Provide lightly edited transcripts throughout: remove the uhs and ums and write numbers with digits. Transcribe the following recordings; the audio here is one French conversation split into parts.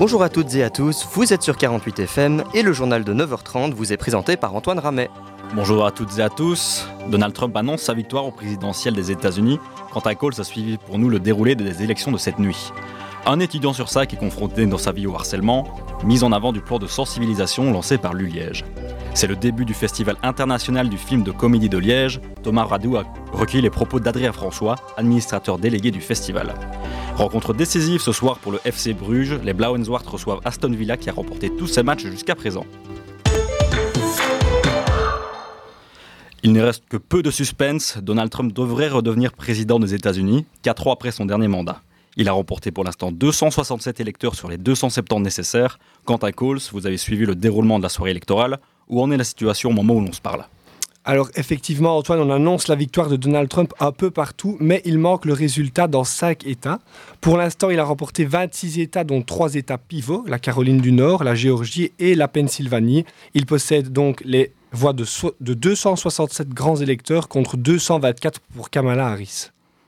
Bonjour à toutes et à tous, vous êtes sur 48 FM et le journal de 9h30 vous est présenté par Antoine Ramet. Bonjour à toutes et à tous. Donald Trump annonce sa victoire au présidentiel des États-Unis. Quant à Coles a suivi pour nous le déroulé des élections de cette nuit. Un étudiant sur 5 est confronté dans sa vie au harcèlement, mise en avant du plan de sensibilisation lancé par l'U-Liège. C'est le début du Festival international du film de comédie de Liège. Thomas Radou a recueilli les propos d'Adrien François, administrateur délégué du festival. Rencontre décisive ce soir pour le FC Bruges. Les Blauenzwart reçoivent Aston Villa qui a remporté tous ses matchs jusqu'à présent. Il ne reste que peu de suspense. Donald Trump devrait redevenir président des États-Unis, 4 ans après son dernier mandat. Il a remporté pour l'instant 267 électeurs sur les 270 nécessaires. Quant à Coles, vous avez suivi le déroulement de la soirée électorale. Où en est la situation au moment où l'on se parle ? Alors effectivement, Antoine, on annonce la victoire de Donald Trump un peu partout, mais il manque le résultat dans 5 États. Pour l'instant, il a remporté 26 États, dont 3 États pivots, la Caroline du Nord, la Géorgie et la Pennsylvanie. Il possède donc les voix de 267 grands électeurs contre 224 pour Kamala Harris.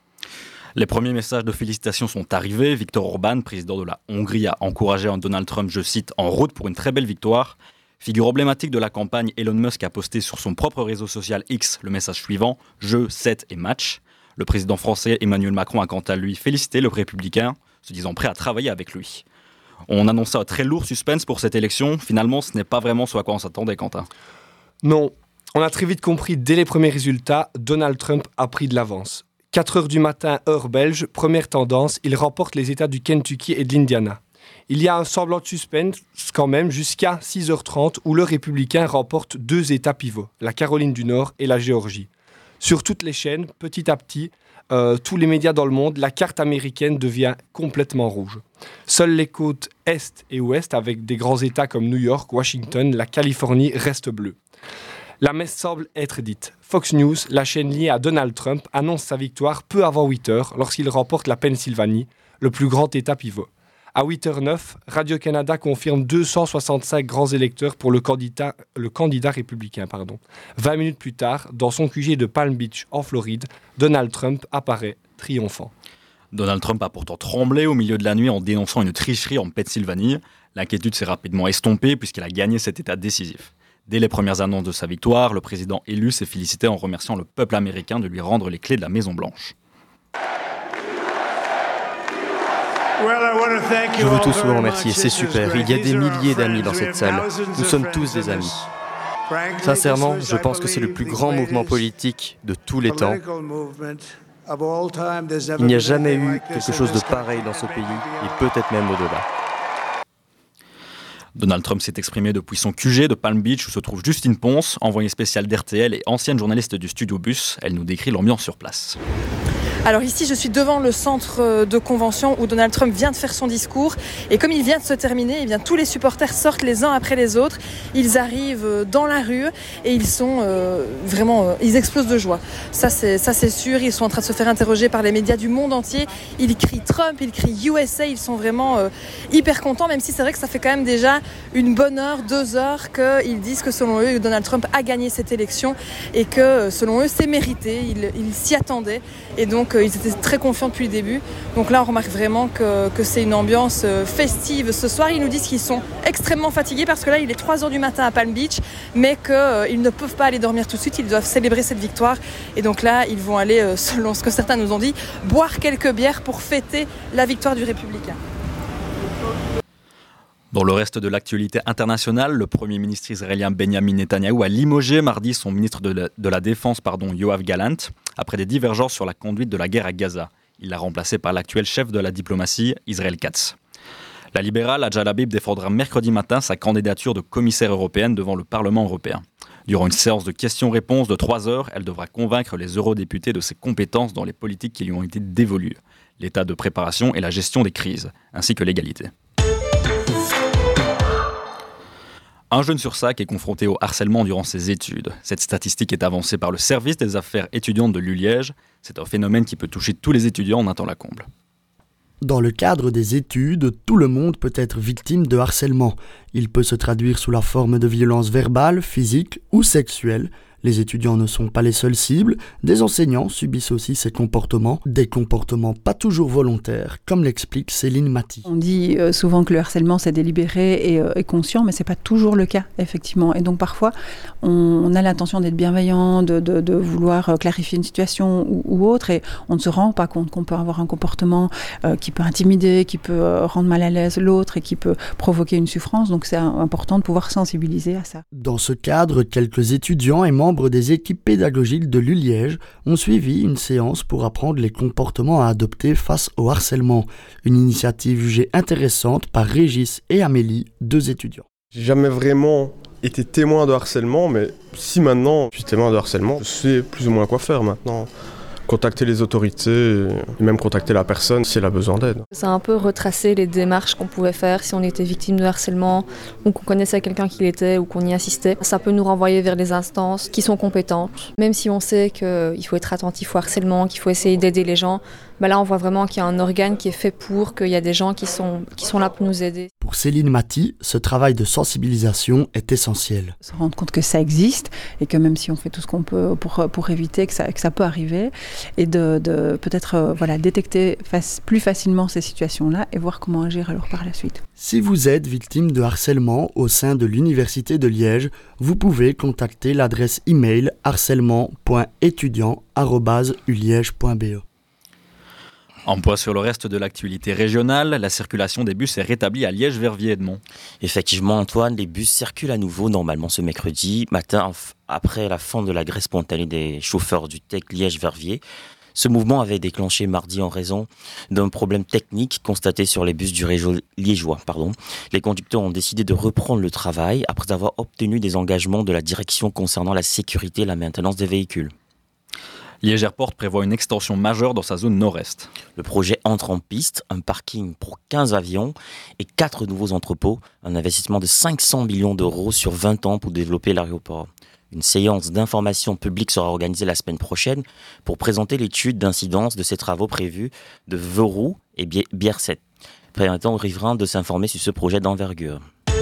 Les premiers messages de félicitations sont arrivés. Viktor Orbán, président de la Hongrie, a encouragé un Donald Trump, je cite, en route pour une très belle victoire. Figure emblématique de la campagne, Elon Musk a posté sur son propre réseau social X le message suivant « Jeu, 7 et match ». Le président français Emmanuel Macron a quant à lui félicité le républicain, se disant prêt à travailler avec lui. On annonçait un très lourd suspense pour cette élection. Finalement, ce n'est pas vraiment ce à quoi on s'attendait, Quentin. Non, on a très vite compris dès les premiers résultats, Donald Trump a pris de l'avance. 4h du matin, heure belge, première tendance, il remporte les États du Kentucky et de l'Indiana. Il y a un semblant de suspense quand même jusqu'à 6h30 où le républicain remporte 2 États pivots, la Caroline du Nord et la Géorgie. Sur toutes les chaînes, petit à petit, tous les médias dans le monde, la carte américaine devient complètement rouge. Seules les côtes Est et Ouest, avec des grands États comme New York, Washington, la Californie, restent bleues. La messe semble être dite. Fox News, la chaîne liée à Donald Trump, annonce sa victoire peu avant 8h lorsqu'il remporte la Pennsylvanie, le plus grand État pivot. À 8h09, Radio-Canada confirme 265 grands électeurs pour le candidat républicain. 20 minutes plus tard, dans son QG de Palm Beach, en Floride, Donald Trump apparaît triomphant. Donald Trump a pourtant tremblé au milieu de la nuit en dénonçant une tricherie en Pennsylvanie. L'inquiétude s'est rapidement estompée puisqu'il a gagné cet État décisif. Dès les premières annonces de sa victoire, le président élu s'est félicité en remerciant le peuple américain de lui rendre les clés de la Maison-Blanche. Je veux tous vous remercier, c'est super. Il y a des milliers d'amis dans cette salle. Nous sommes tous des amis. Sincèrement, je pense que c'est le plus grand mouvement politique de tous les temps. Il n'y a jamais eu quelque chose de pareil dans ce pays, et peut-être même au-delà. Donald Trump s'est exprimé depuis son QG de Palm Beach où se trouve Justine Ponce, envoyée spéciale d'RTL et ancienne journaliste du Studio Bus. Elle nous décrit l'ambiance sur place. Alors ici, je suis devant le centre de convention où Donald Trump vient de faire son discours. Et comme il vient de se terminer, eh bien, tous les supporters sortent les uns après les autres. Ils arrivent dans la rue et ils sont ils explosent de joie. Ça c'est sûr. Ils sont en train de se faire interroger par les médias du monde entier. Ils crient Trump, ils crient USA. Ils sont vraiment hyper contents, même si c'est vrai que ça fait quand même déjà une bonne heure, 2 heures qu'ils disent que selon eux, Donald Trump a gagné cette élection et que selon eux, c'est mérité. Ils s'y attendaient. Et donc, ils étaient très confiants depuis le début. Donc là, on remarque vraiment que c'est une ambiance festive ce soir. Ils nous disent qu'ils sont extrêmement fatigués parce que là, il est 3h du matin à Palm Beach, mais qu'ils ne peuvent pas aller dormir tout de suite. Ils doivent célébrer cette victoire. Et donc là, ils vont aller, selon ce que certains nous ont dit, boire quelques bières pour fêter la victoire du républicain. Dans le reste de l'actualité internationale, le Premier ministre israélien Benjamin Netanyahou a limogé mardi son ministre de la Défense, Yoav Gallant, après des divergences sur la conduite de la guerre à Gaza. Il l'a remplacé par l'actuel chef de la diplomatie, Israël Katz. La libérale Hadja Labib défendra mercredi matin sa candidature de commissaire européenne devant le Parlement européen. Durant une séance de questions-réponses de 3 heures, elle devra convaincre les eurodéputés de ses compétences dans les politiques qui lui ont été dévolues, l'état de préparation et la gestion des crises, ainsi que l'égalité. Un jeune sur 5 est confronté au harcèlement durant ses études. Cette statistique est avancée par le service des affaires étudiantes de l'U-Liège. C'est un phénomène qui peut toucher tous les étudiants en un temps la comble. Dans le cadre des études, tout le monde peut être victime de harcèlement. Il peut se traduire sous la forme de violences verbales, physiques ou sexuelles. Les étudiants ne sont pas les seules cibles, des enseignants subissent aussi ces comportements, des comportements pas toujours volontaires, comme l'explique Céline Maty. On dit souvent que le harcèlement c'est délibéré et conscient, mais c'est pas toujours le cas, effectivement. Et donc parfois, on a l'intention d'être bienveillant, de vouloir clarifier une situation ou autre, et on ne se rend pas compte qu'on peut avoir un comportement qui peut intimider, qui peut rendre mal à l'aise l'autre et qui peut provoquer une souffrance. Donc c'est important de pouvoir sensibiliser à ça. Dans ce cadre, quelques étudiants et membres des équipes pédagogiques de l'ULiège ont suivi une séance pour apprendre les comportements à adopter face au harcèlement. Une initiative jugée intéressante par Régis et Amélie, 2 étudiants. J'ai jamais vraiment été témoin de harcèlement, mais si maintenant je suis témoin de harcèlement, je sais plus ou moins quoi faire maintenant. Contacter les autorités et même contacter la personne si elle a besoin d'aide. Ça a un peu retracé les démarches qu'on pouvait faire si on était victime de harcèlement ou qu'on connaissait quelqu'un qui l'était ou qu'on y assistait. Ça peut nous renvoyer vers des instances qui sont compétentes. Même si on sait qu'il faut être attentif au harcèlement, qu'il faut essayer d'aider les gens, là on voit vraiment qu'il y a un organe qui est fait pour, qu'il y a des gens qui sont là pour nous aider. Pour Céline Maty, ce travail de sensibilisation est essentiel. Se rendre compte que ça existe et que même si on fait tout ce qu'on peut pour éviter que ça peut arriver, et de peut-être détecter plus facilement ces situations-là et voir comment agir alors par la suite. Si vous êtes victime de harcèlement au sein de l'Université de Liège, vous pouvez contacter l'adresse email harcèlement.étudiant@uliège.be. En point sur le reste de l'actualité régionale, la circulation des bus est rétablie à Liège-Verviers, Edmond. Effectivement, Antoine, les bus circulent à nouveau normalement ce mercredi matin après la fin de la grève spontanée des chauffeurs du TEC Liège-Verviers. Ce mouvement avait déclenché mardi en raison d'un problème technique constaté sur les bus du réseau liégeois. Les conducteurs ont décidé de reprendre le travail après avoir obtenu des engagements de la direction concernant la sécurité et la maintenance des véhicules. Liège Airport prévoit une extension majeure dans sa zone nord-est. Le projet entre en piste, un parking pour 15 avions et 4 nouveaux entrepôts, un investissement de 500 millions d'euros sur 20 ans pour développer l'aéroport. Une séance d'information publique sera organisée la semaine prochaine pour présenter l'étude d'incidence de ces travaux prévus de Verrou et Bierset, permettant aux riverains de s'informer sur ce projet d'envergure.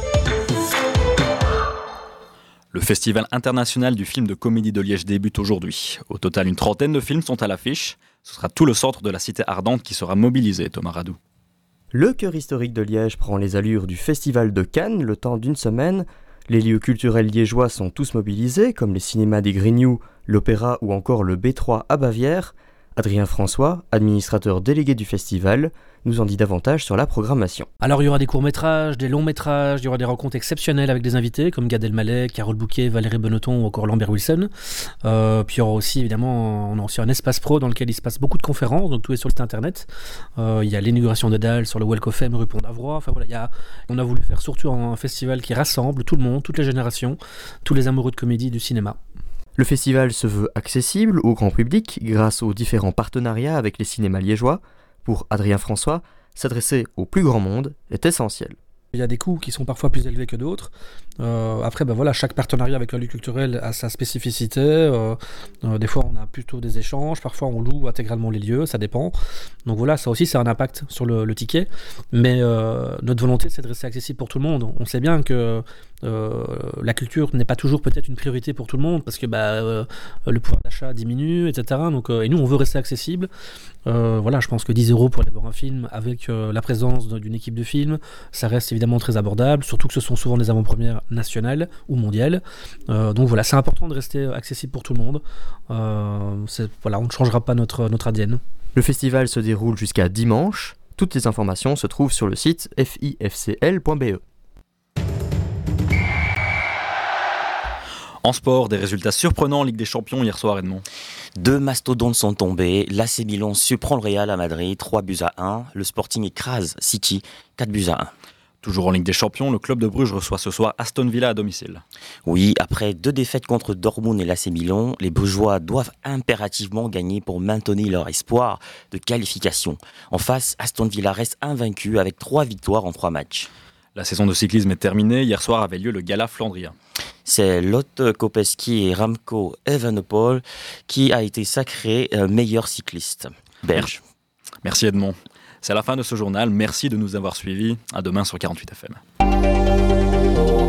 Le Festival international du film de comédie de Liège débute aujourd'hui. Au total, une trentaine de films sont à l'affiche. Ce sera tout le centre de la cité ardente qui sera mobilisé, Thomas Radou. Le cœur historique de Liège prend les allures du Festival de Cannes le temps d'une semaine. Les lieux culturels liégeois sont tous mobilisés, comme les cinémas des Grignoux, l'Opéra ou encore le B3 à Bavière. Adrien François, administrateur délégué du festival, nous en dit davantage sur la programmation. Alors il y aura des courts-métrages, des longs-métrages, il y aura des rencontres exceptionnelles avec des invités comme Gad Elmaleh, Carole Bouquet, Valérie Bonneton ou encore Lambert Wilson. Puis il y aura aussi évidemment on a aussi un espace pro dans lequel il se passe beaucoup de conférences, donc tout est sur le site internet. Il y a l'inauguration de Dalle sur le Walk of Fame rue Pont-d'Avroy. Enfin voilà, on a voulu faire surtout un festival qui rassemble tout le monde, toutes les générations, tous les amoureux de comédie et du cinéma. Le festival se veut accessible au grand public grâce aux différents partenariats avec les cinémas liégeois. Pour Adrien François, s'adresser au plus grand monde est essentiel. Il y a des coûts qui sont parfois plus élevés que d'autres. Après, chaque partenariat avec un lieu culturel a sa spécificité. Des fois, on a plutôt des échanges. Parfois, on loue intégralement les lieux. Ça dépend. Donc voilà, ça aussi, c'est un impact sur le ticket. Mais notre volonté, c'est de rester accessible pour tout le monde. On sait bien que la culture n'est pas toujours peut-être une priorité pour tout le monde parce que le pouvoir d'achat diminue, etc. Donc, et nous, on veut rester accessible. Je pense que 10 € pour aller voir un film avec la présence d'une équipe de film, ça reste évidemment très abordable, surtout que ce sont souvent des avant-premières nationales ou mondiales. Donc voilà, c'est important de rester accessible pour tout le monde. On ne changera pas notre ADN. Le festival se déroule jusqu'à dimanche. Toutes les informations se trouvent sur le site fifcl.be. En sport, des résultats surprenants en Ligue des Champions hier soir, Edmond. 2 mastodontes sont tombés. L'AC Milan surprend le Real à Madrid, 3-1. Le Sporting écrase City, 4-1. Toujours en Ligue des Champions, le club de Bruges reçoit ce soir Aston Villa à domicile. Oui, après 2 défaites contre Dortmund et l'AC Milan, les Brugeois doivent impérativement gagner pour maintenir leur espoir de qualification. En face, Aston Villa reste invaincu avec 3 victoires en 3 matchs. La saison de cyclisme est terminée. Hier soir avait lieu le Gala flandrien. C'est Lotte Kopecky et Remco Evenepoel qui a été sacré meilleur cycliste belge. Merci Edmond. C'est la fin de ce journal. Merci de nous avoir suivis. À demain sur 48 FM.